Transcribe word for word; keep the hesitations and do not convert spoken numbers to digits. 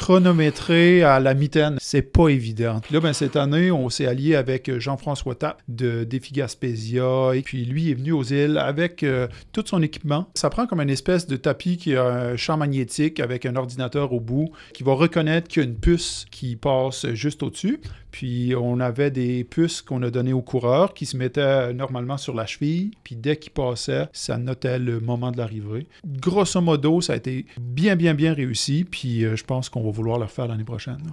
chronométrer à la mitaine, c'est pas évident. Là, ben, cette année, on s'est allié avec Jean-François Tapp de Défi Gaspésia, et puis lui est venu aux îles avec euh, tout son équipement. Ça prend comme une espèce de tapis qui a un champ magnétique avec un ordinateur au bout qui va reconnaître qu'il y a une puce qui passe juste au-dessus. Puis on avait des puces qu'on a données aux coureurs qui se mettaient normalement sur la cheville. Puis dès qu'ils passaient, ça notait le moment de l'arrivée. Grosso modo, ça a été bien, bien, bien réussi. Puis euh, je pense qu'on va vouloir le refaire l'année prochaine.